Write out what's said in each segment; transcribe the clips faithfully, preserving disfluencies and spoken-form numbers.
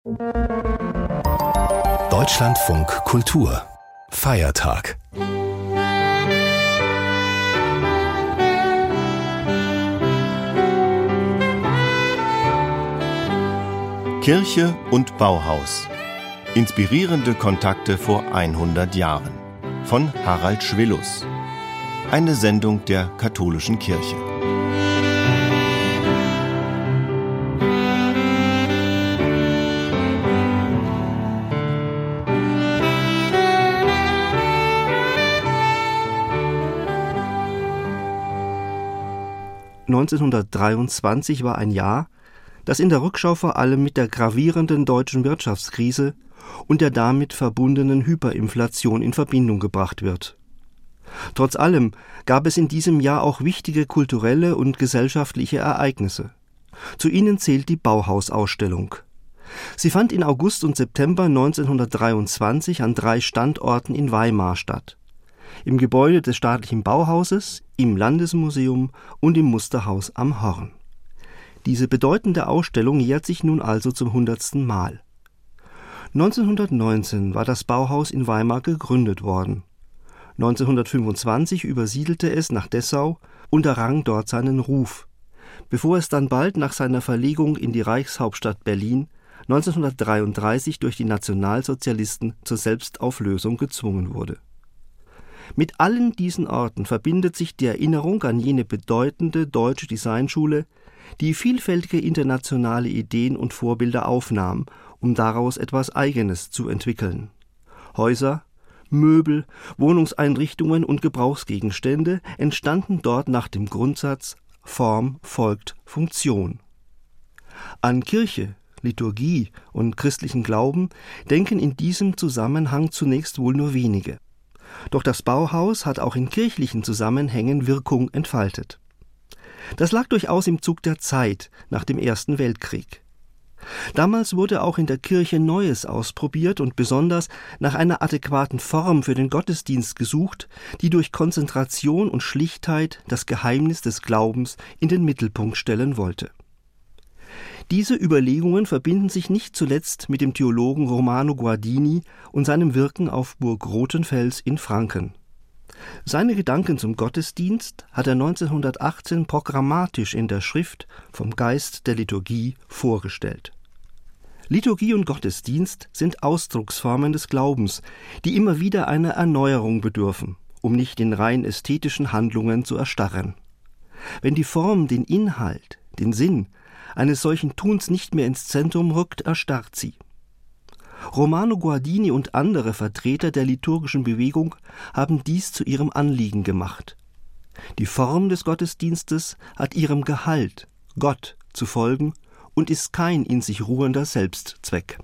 Deutschlandfunk Kultur Feiertag. Kirche und Bauhaus. Inspirierende Kontakte vor hundert Jahren. Von Harald Schwillus. Eine Sendung der Katholischen Kirche. neunzehnhundertdreiundzwanzig war ein Jahr, das in der Rückschau vor allem mit der gravierenden deutschen Wirtschaftskrise und der damit verbundenen Hyperinflation in Verbindung gebracht wird. Trotz allem gab es in diesem Jahr auch wichtige kulturelle und gesellschaftliche Ereignisse. Zu ihnen zählt die Bauhausausstellung. Sie fand in August und September neunzehnhundertdreiundzwanzig an drei Standorten in Weimar statt. Im Gebäude des staatlichen Bauhauses, im Landesmuseum und im Musterhaus am Horn. Diese bedeutende Ausstellung jährt sich nun also zum hundertsten Mal. neunzehnhundertneunzehn war das Bauhaus in Weimar gegründet worden. neunzehnhundertfünfundzwanzig übersiedelte es nach Dessau und errang dort seinen Ruf, bevor es dann bald nach seiner Verlegung in die Reichshauptstadt Berlin neunzehnhundertdreiunddreißig durch die Nationalsozialisten zur Selbstauflösung gezwungen wurde. Mit allen diesen Orten verbindet sich die Erinnerung an jene bedeutende deutsche Designschule, die vielfältige internationale Ideen und Vorbilder aufnahm, um daraus etwas Eigenes zu entwickeln. Häuser, Möbel, Wohnungseinrichtungen und Gebrauchsgegenstände entstanden dort nach dem Grundsatz Form folgt Funktion. An Kirche, Liturgie und christlichen Glauben denken in diesem Zusammenhang zunächst wohl nur wenige. Doch das Bauhaus hat auch in kirchlichen Zusammenhängen Wirkung entfaltet. Das lag durchaus im Zug der Zeit nach dem Ersten Weltkrieg. Damals wurde auch in der Kirche Neues ausprobiert und besonders nach einer adäquaten Form für den Gottesdienst gesucht, die durch Konzentration und Schlichtheit das Geheimnis des Glaubens in den Mittelpunkt stellen wollte. Diese Überlegungen verbinden sich nicht zuletzt mit dem Theologen Romano Guardini und seinem Wirken auf Burg Rothenfels in Franken. Seine Gedanken zum Gottesdienst hat er neunzehnhundertachtzehn programmatisch in der Schrift Vom Geist der Liturgie vorgestellt. Liturgie und Gottesdienst sind Ausdrucksformen des Glaubens, die immer wieder einer Erneuerung bedürfen, um nicht in rein ästhetischen Handlungen zu erstarren. Wenn die Form den Inhalt, den Sinn eines solchen Tuns nicht mehr ins Zentrum rückt, erstarrt sie. Romano Guardini und andere Vertreter der liturgischen Bewegung haben dies zu ihrem Anliegen gemacht. Die Form des Gottesdienstes hat ihrem Gehalt, Gott, zu folgen und ist kein in sich ruhender Selbstzweck.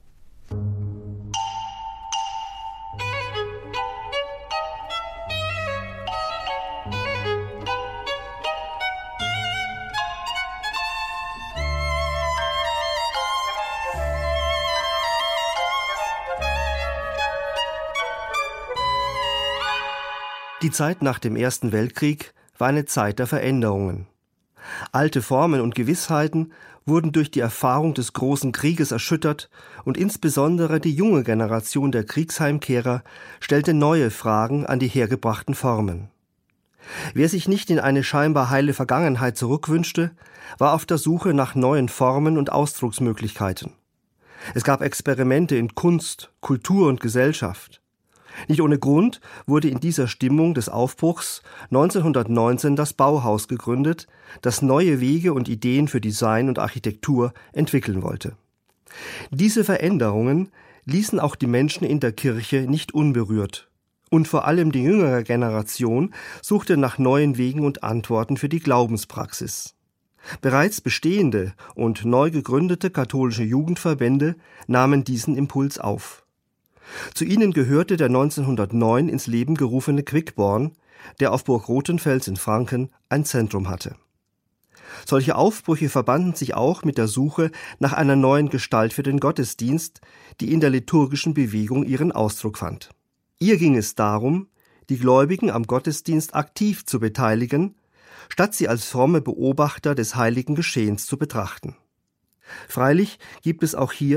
Die Zeit nach dem Ersten Weltkrieg war eine Zeit der Veränderungen. Alte Formen und Gewissheiten wurden durch die Erfahrung des großen Krieges erschüttert und insbesondere die junge Generation der Kriegsheimkehrer stellte neue Fragen an die hergebrachten Formen. Wer sich nicht in eine scheinbar heile Vergangenheit zurückwünschte, war auf der Suche nach neuen Formen und Ausdrucksmöglichkeiten. Es gab Experimente in Kunst, Kultur und Gesellschaft. Nicht ohne Grund wurde in dieser Stimmung des Aufbruchs neunzehnhundertneunzehn das Bauhaus gegründet, das neue Wege und Ideen für Design und Architektur entwickeln wollte. Diese Veränderungen ließen auch die Menschen in der Kirche nicht unberührt. Und vor allem die jüngere Generation suchte nach neuen Wegen und Antworten für die Glaubenspraxis. Bereits bestehende und neu gegründete katholische Jugendverbände nahmen diesen Impuls auf. Zu ihnen gehörte der neunzehnhundertneun ins Leben gerufene Quickborn, der auf Burg Rothenfels in Franken ein Zentrum hatte. Solche Aufbrüche verbanden sich auch mit der Suche nach einer neuen Gestalt für den Gottesdienst, die in der liturgischen Bewegung ihren Ausdruck fand. Ihr ging es darum, die Gläubigen am Gottesdienst aktiv zu beteiligen, statt sie als fromme Beobachter des heiligen Geschehens zu betrachten. Freilich gibt es auch hier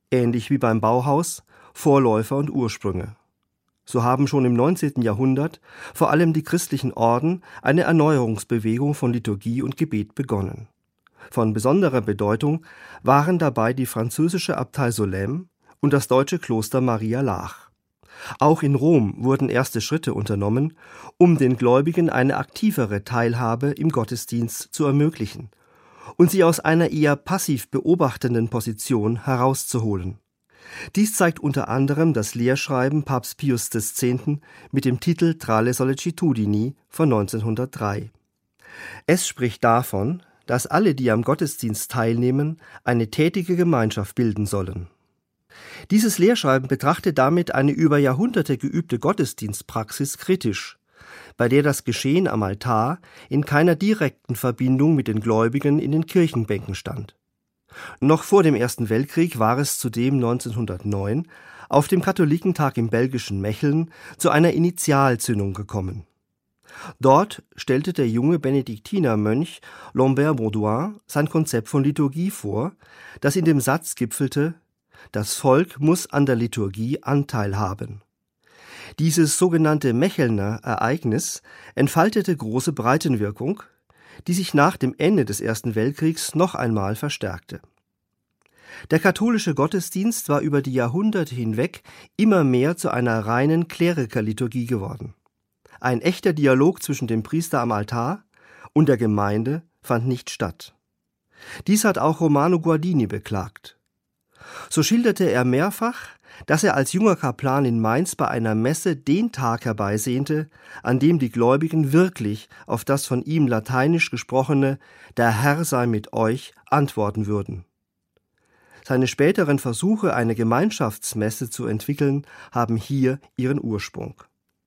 ähnlich wie beim Bauhaus, Vorläufer und Ursprünge. So haben schon im neunzehnten Jahrhundert vor allem die christlichen Orden eine Erneuerungsbewegung von Liturgie und Gebet begonnen. Von besonderer Bedeutung waren dabei die französische Abtei Solesmes und das deutsche Kloster Maria Laach. Auch in Rom wurden erste Schritte unternommen, um den Gläubigen eine aktivere Teilhabe im Gottesdienst zu ermöglichen und sie aus einer eher passiv beobachtenden Position herauszuholen. Dies zeigt unter anderem das Lehrschreiben Papst Pius X. mit dem Titel Tra le sollecitudini von neunzehnhundertdrei. Es spricht davon, dass alle, die am Gottesdienst teilnehmen, eine tätige Gemeinschaft bilden sollen. Dieses Lehrschreiben betrachtet damit eine über Jahrhunderte geübte Gottesdienstpraxis kritisch, bei der das Geschehen am Altar in keiner direkten Verbindung mit den Gläubigen in den Kirchenbänken stand. Noch vor dem Ersten Weltkrieg war es zudem neunzehnhundertneun auf dem Katholikentag im belgischen Mecheln zu einer Initialzündung gekommen. Dort stellte der junge Benediktinermönch Lambert Baudouin sein Konzept von Liturgie vor, das in dem Satz gipfelte: Das Volk muss an der Liturgie Anteil haben. Dieses sogenannte Mechelner Ereignis entfaltete große Breitenwirkung, die sich nach dem Ende des Ersten Weltkriegs noch einmal verstärkte. Der katholische Gottesdienst war über die Jahrhunderte hinweg immer mehr zu einer reinen Klerikerliturgie geworden. Ein echter Dialog zwischen dem Priester am Altar und der Gemeinde fand nicht statt. Dies hat auch Romano Guardini beklagt. So schilderte er mehrfach, dass er als junger Kaplan in Mainz bei einer Messe den Tag herbeisehnte, an dem die Gläubigen wirklich auf das von ihm lateinisch gesprochene »Der Herr sei mit euch« antworten würden. Seine späteren Versuche, eine Gemeinschaftsmesse zu entwickeln, haben hier ihren Ursprung.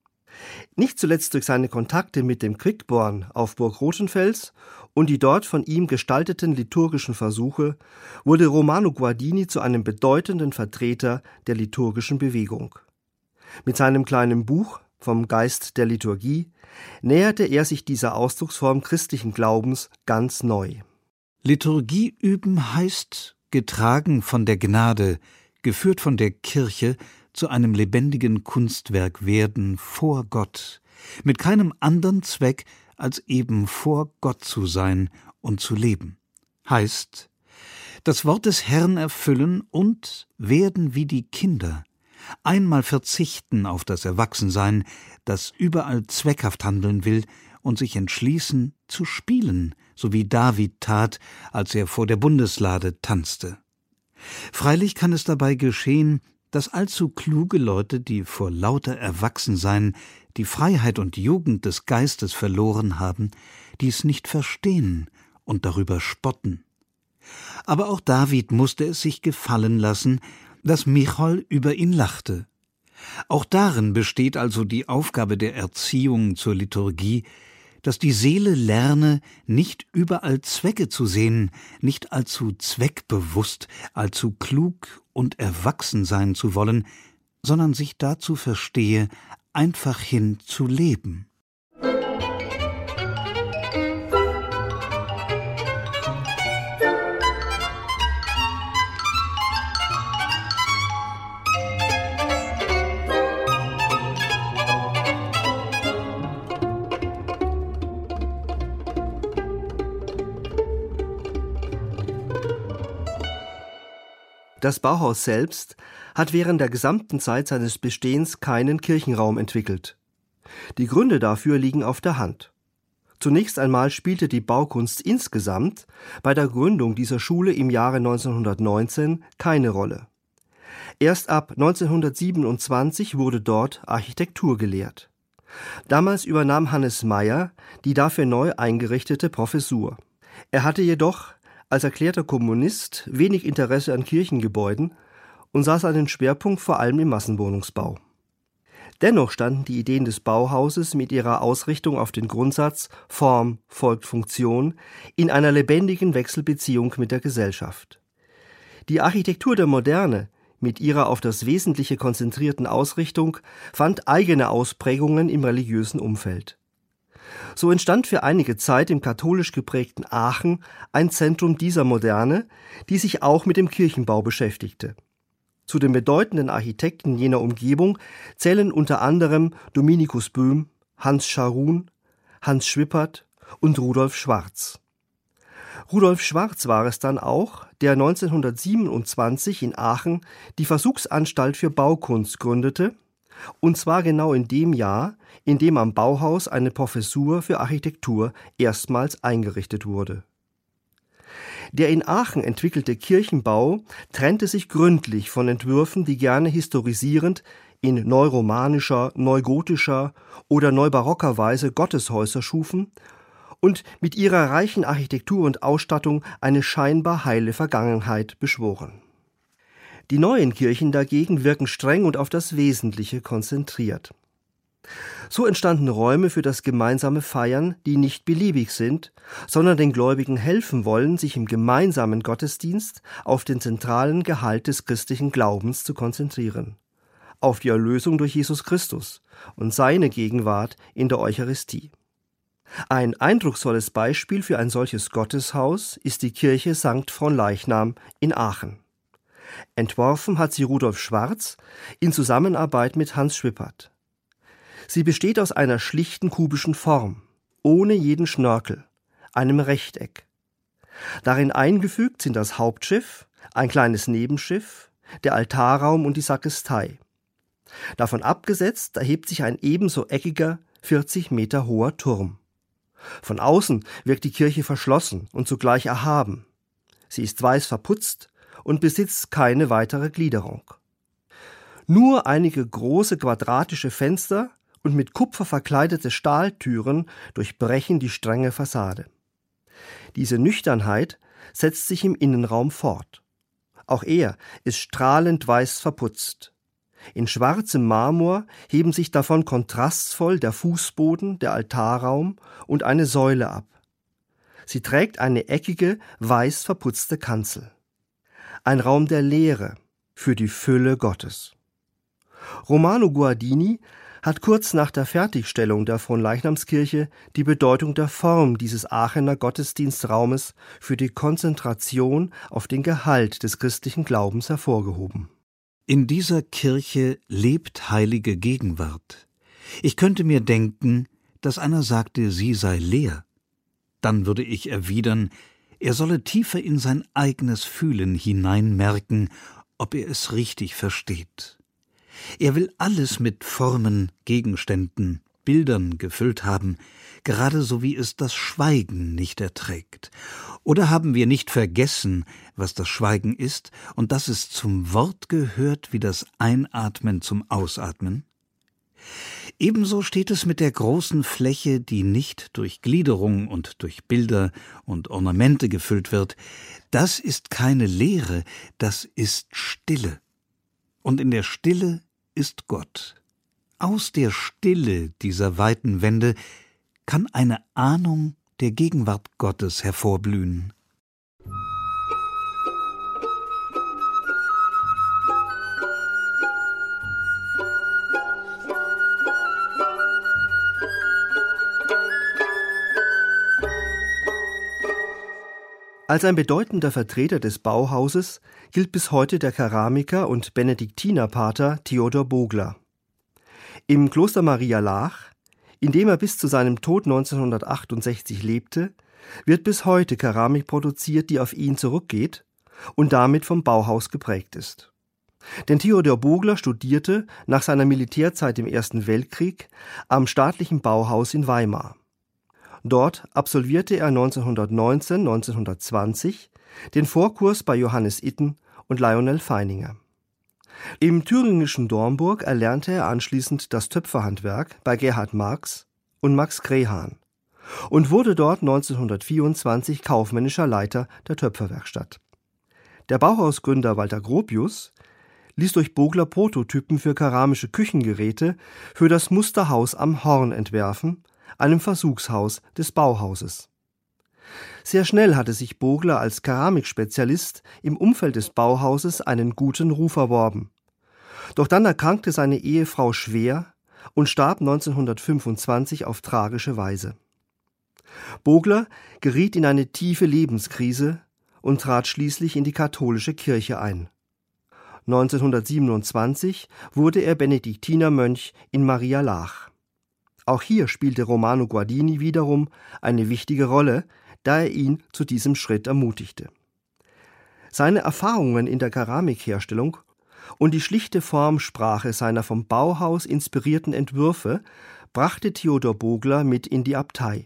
Nicht zuletzt durch seine Kontakte mit dem Quickborn auf Burg Rothenfels und die dort von ihm gestalteten liturgischen Versuche wurde Romano Guardini zu einem bedeutenden Vertreter der liturgischen Bewegung. Mit seinem kleinen Buch Vom Geist der Liturgie näherte er sich dieser Ausdrucksform christlichen Glaubens ganz neu. Liturgie üben heißt, getragen von der Gnade, geführt von der Kirche, zu einem lebendigen Kunstwerk werden vor Gott, mit keinem anderen Zweck, als eben vor Gott zu sein und zu leben. Heißt, das Wort des Herrn erfüllen und werden wie die Kinder, einmal verzichten auf das Erwachsensein, das überall zweckhaft handeln will, und sich entschließen zu spielen, so wie David tat, als er vor der Bundeslade tanzte. Freilich kann es dabei geschehen, dass allzu kluge Leute, die vor lauter Erwachsensein die Freiheit und Jugend des Geistes verloren haben, dies nicht verstehen und darüber spotten. Aber auch David musste es sich gefallen lassen, dass Michal über ihn lachte. Auch darin besteht also die Aufgabe der Erziehung zur Liturgie, dass die Seele lerne, nicht überall Zwecke zu sehen, nicht allzu zweckbewusst, allzu klug und erwachsen sein zu wollen, sondern sich dazu verstehe, einfach hin zu leben. Das Bauhaus selbst hat während der gesamten Zeit seines Bestehens keinen Kirchenraum entwickelt. Die Gründe dafür liegen auf der Hand. Zunächst einmal spielte die Baukunst insgesamt bei der Gründung dieser Schule im Jahre neunzehnhundertneunzehn keine Rolle. Erst ab neunzehnhundertsiebenundzwanzig wurde dort Architektur gelehrt. Damals übernahm Hannes Meyer die dafür neu eingerichtete Professur. Er hatte jedoch als erklärter Kommunist wenig Interesse an Kirchengebäuden und sah seinen Schwerpunkt vor allem im Massenwohnungsbau. Dennoch standen die Ideen des Bauhauses mit ihrer Ausrichtung auf den Grundsatz Form folgt Funktion in einer lebendigen Wechselbeziehung mit der Gesellschaft. Die Architektur der Moderne mit ihrer auf das Wesentliche konzentrierten Ausrichtung fand eigene Ausprägungen im religiösen Umfeld. So entstand für einige Zeit im katholisch geprägten Aachen ein Zentrum dieser Moderne, die sich auch mit dem Kirchenbau beschäftigte. Zu den bedeutenden Architekten jener Umgebung zählen unter anderem Dominikus Böhm, Hans Scharoun, Hans Schwippert und Rudolf Schwarz. Rudolf Schwarz war es dann auch, der neunzehnhundertsiebenundzwanzig in Aachen die Versuchsanstalt für Baukunst gründete, und zwar genau in dem Jahr, in dem am Bauhaus eine Professur für Architektur erstmals eingerichtet wurde. Der in Aachen entwickelte Kirchenbau trennte sich gründlich von Entwürfen, die gerne historisierend in neuromanischer, neugotischer oder neubarocker Weise Gotteshäuser schufen und mit ihrer reichen Architektur und Ausstattung eine scheinbar heile Vergangenheit beschworen. Die neuen Kirchen dagegen wirken streng und auf das Wesentliche konzentriert. So entstanden Räume für das gemeinsame Feiern, die nicht beliebig sind, sondern den Gläubigen helfen wollen, sich im gemeinsamen Gottesdienst auf den zentralen Gehalt des christlichen Glaubens zu konzentrieren, auf die Erlösung durch Jesus Christus und seine Gegenwart in der Eucharistie. Ein eindrucksvolles Beispiel für ein solches Gotteshaus ist die Kirche Sankt Fronleichnam in Aachen. Entworfen hat sie Rudolf Schwarz in Zusammenarbeit mit Hans Schwippert. Sie besteht aus einer schlichten kubischen Form, ohne jeden Schnörkel, einem Rechteck. Darin eingefügt sind das Hauptschiff, ein kleines Nebenschiff, der Altarraum und die Sakristei. Davon abgesetzt erhebt sich ein ebenso eckiger, vierzig Meter hoher Turm. Von außen wirkt die Kirche verschlossen und zugleich erhaben. Sie ist weiß verputzt und besitzt keine weitere Gliederung. Nur einige große quadratische Fenster und mit Kupfer verkleidete Stahltüren durchbrechen die strenge Fassade. Diese Nüchternheit setzt sich im Innenraum fort. Auch er ist strahlend weiß verputzt. In schwarzem Marmor heben sich davon kontrastvoll der Fußboden, der Altarraum und eine Säule ab. Sie trägt eine eckige, weiß verputzte Kanzel. Ein Raum der Leere für die Fülle Gottes. Romano Guardini hat kurz nach der Fertigstellung der Fronleichnamskirche die Bedeutung der Form dieses Aachener Gottesdienstraumes für die Konzentration auf den Gehalt des christlichen Glaubens hervorgehoben. In dieser Kirche lebt heilige Gegenwart. Ich könnte mir denken, dass einer sagte, sie sei leer. Dann würde ich erwidern, er solle tiefer in sein eigenes Fühlen hineinmerken, ob er es richtig versteht. Er will alles mit Formen, Gegenständen, Bildern gefüllt haben, gerade so wie es das Schweigen nicht erträgt. Oder haben wir nicht vergessen, was das Schweigen ist und dass es zum Wort gehört wie das Einatmen zum Ausatmen? Ebenso steht es mit der großen Fläche, die nicht durch Gliederung und durch Bilder und Ornamente gefüllt wird. Das ist keine Leere, das ist Stille. Und in der Stille ist Gott. Aus der Stille dieser weiten Wände kann eine Ahnung der Gegenwart Gottes hervorblühen. Als ein bedeutender Vertreter des Bauhauses gilt bis heute der Keramiker und Benediktinerpater Theodor Bogler. Im Kloster Maria Laach, in dem er bis zu seinem Tod neunzehnhundertachtundsechzig lebte, wird bis heute Keramik produziert, die auf ihn zurückgeht und damit vom Bauhaus geprägt ist. Denn Theodor Bogler studierte nach seiner Militärzeit im Ersten Weltkrieg am staatlichen Bauhaus in Weimar. Dort absolvierte er neunzehnhundertneunzehn, neunzehnhundertzwanzig den Vorkurs bei Johannes Itten und Lionel Feininger. Im thüringischen Dornburg erlernte er anschließend das Töpferhandwerk bei Gerhard Marx und Max Grehan und wurde dort neunzehnhundertvierundzwanzig kaufmännischer Leiter der Töpferwerkstatt. Der Bauhausgründer Walter Gropius ließ durch Bogler Prototypen für keramische Küchengeräte für das Musterhaus am Horn entwerfen, einem Versuchshaus des Bauhauses. Sehr schnell hatte sich Bogler als Keramikspezialist im Umfeld des Bauhauses einen guten Ruf erworben. Doch dann erkrankte seine Ehefrau schwer und starb neunzehnhundertfünfundzwanzig auf tragische Weise. Bogler geriet in eine tiefe Lebenskrise und trat schließlich in die katholische Kirche ein. neunzehnhundertsiebenundzwanzig wurde er Benediktinermönch in Marialach. Auch hier spielte Romano Guardini wiederum eine wichtige Rolle, da er ihn zu diesem Schritt ermutigte. Seine Erfahrungen in der Keramikherstellung und die schlichte Formsprache seiner vom Bauhaus inspirierten Entwürfe brachte Theodor Bogler mit in die Abtei.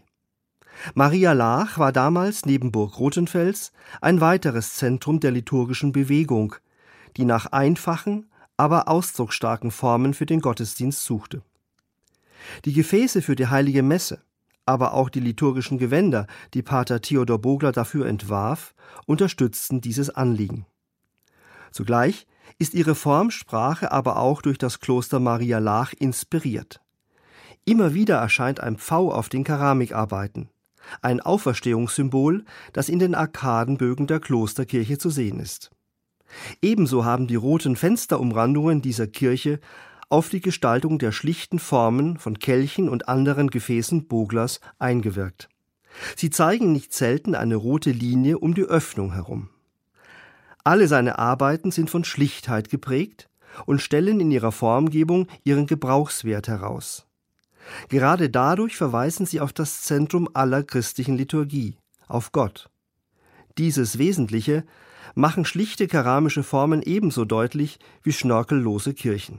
Marialach war damals neben Burg Rothenfels ein weiteres Zentrum der liturgischen Bewegung, die nach einfachen, aber ausdrucksstarken Formen für den Gottesdienst suchte. Die Gefäße für die Heilige Messe, aber auch die liturgischen Gewänder, die Pater Theodor Bogler dafür entwarf, unterstützten dieses Anliegen. Zugleich ist ihre Formsprache aber auch durch das Kloster Marialach inspiriert. Immer wieder erscheint ein Pfau auf den Keramikarbeiten, ein Auferstehungssymbol, das in den Arkadenbögen der Klosterkirche zu sehen ist. Ebenso haben die roten Fensterumrandungen dieser Kirche auf die Gestaltung der schlichten Formen von Kelchen und anderen Gefäßen Boglers eingewirkt. Sie zeigen nicht selten eine rote Linie um die Öffnung herum. Alle seine Arbeiten sind von Schlichtheit geprägt und stellen in ihrer Formgebung ihren Gebrauchswert heraus. Gerade dadurch verweisen sie auf das Zentrum aller christlichen Liturgie, auf Gott. Dieses Wesentliche machen schlichte keramische Formen ebenso deutlich wie schnörkellose Kirchen.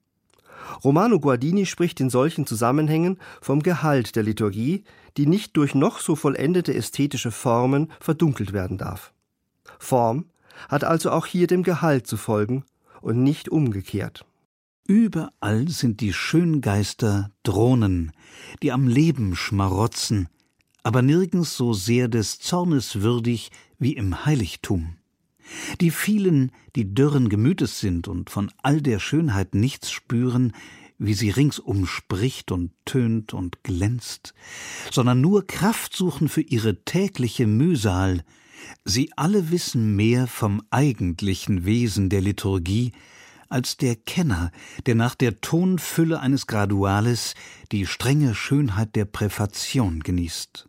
Romano Guardini spricht in solchen Zusammenhängen vom Gehalt der Liturgie, die nicht durch noch so vollendete ästhetische Formen verdunkelt werden darf. Form hat also auch hier dem Gehalt zu folgen und nicht umgekehrt. Überall sind die Schöngeister Drohnen, die am Leben schmarotzen, aber nirgends so sehr des Zornes würdig wie im Heiligtum. Die vielen, die dürren Gemütes sind und von all der Schönheit nichts spüren, wie sie ringsum spricht und tönt und glänzt, sondern nur Kraft suchen für ihre tägliche Mühsal. Sie alle wissen mehr vom eigentlichen Wesen der Liturgie als der Kenner, der nach der Tonfülle eines Graduales die strenge Schönheit der Präfation genießt.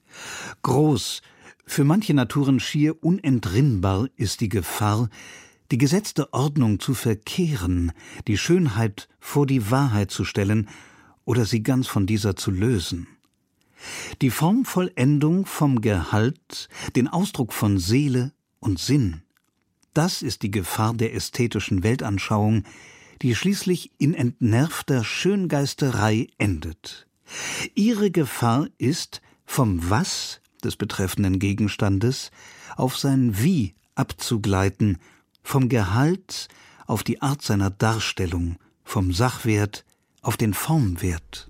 Groß, für manche Naturen schier unentrinnbar ist die Gefahr, die gesetzte Ordnung zu verkehren, die Schönheit vor die Wahrheit zu stellen oder sie ganz von dieser zu lösen. Die Formvollendung vom Gehalt, den Ausdruck von Seele und Sinn, das ist die Gefahr der ästhetischen Weltanschauung, die schließlich in entnervter Schöngeisterei endet. Ihre Gefahr ist, vom Was des betreffenden Gegenstandes auf sein Wie abzugleiten, vom Gehalt auf die Art seiner Darstellung, vom Sachwert auf den Formwert.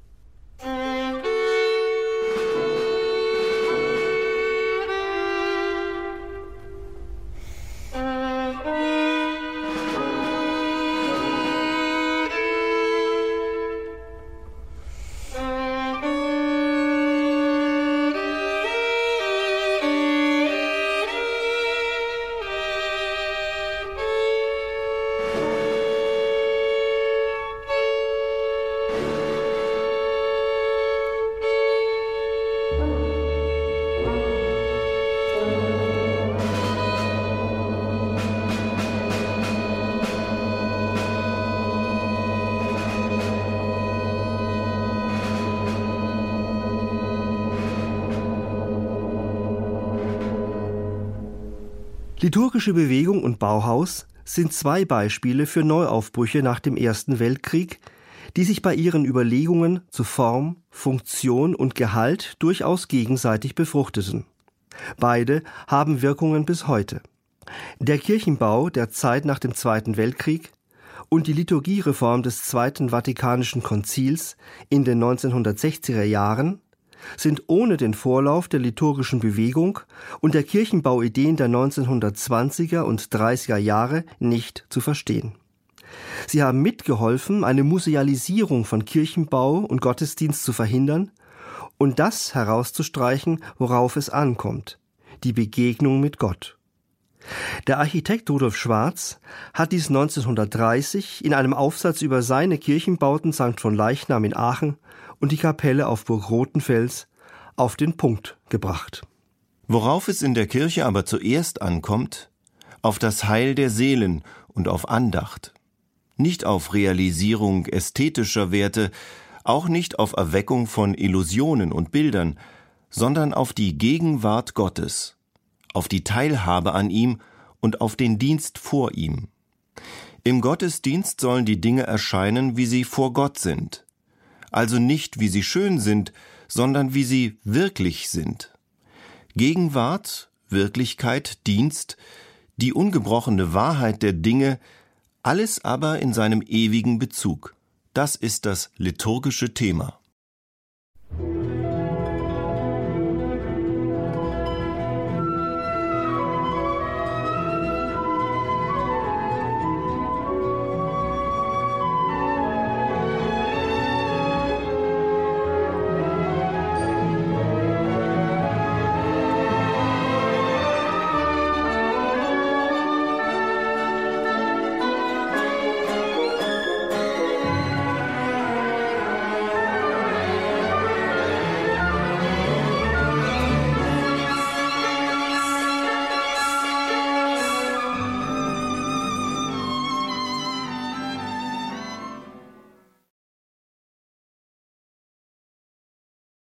Liturgische Bewegung und Bauhaus sind zwei Beispiele für Neuaufbrüche nach dem Ersten Weltkrieg, die sich bei ihren Überlegungen zu Form, Funktion und Gehalt durchaus gegenseitig befruchteten. Beide haben Wirkungen bis heute. Der Kirchenbau der Zeit nach dem Zweiten Weltkrieg und die Liturgiereform des Zweiten Vatikanischen Konzils in den neunzehnhundertsechziger Jahren sind ohne den Vorlauf der liturgischen Bewegung und der Kirchenbauideen der neunzehnhundertzwanziger und dreißiger Jahre nicht zu verstehen. Sie haben mitgeholfen, eine Musealisierung von Kirchenbau und Gottesdienst zu verhindern und das herauszustreichen, worauf es ankommt: die Begegnung mit Gott. Der Architekt Rudolf Schwarz hat dies neunzehnhundertdreißig in einem Aufsatz über seine Kirchenbauten Sankt von Leichnam in Aachen und die Kapelle auf Burg Rothenfels auf den Punkt gebracht. Worauf es in der Kirche aber zuerst ankommt: auf das Heil der Seelen und auf Andacht, nicht auf Realisierung ästhetischer Werte, auch nicht auf Erweckung von Illusionen und Bildern, sondern auf die Gegenwart Gottes, auf die Teilhabe an ihm und auf den Dienst vor ihm. Im Gottesdienst sollen die Dinge erscheinen, wie sie vor Gott sind, also nicht wie sie schön sind, sondern wie sie wirklich sind. Gegenwart, Wirklichkeit, Dienst, die ungebrochene Wahrheit der Dinge, alles aber in seinem ewigen Bezug. Das ist das liturgische Thema.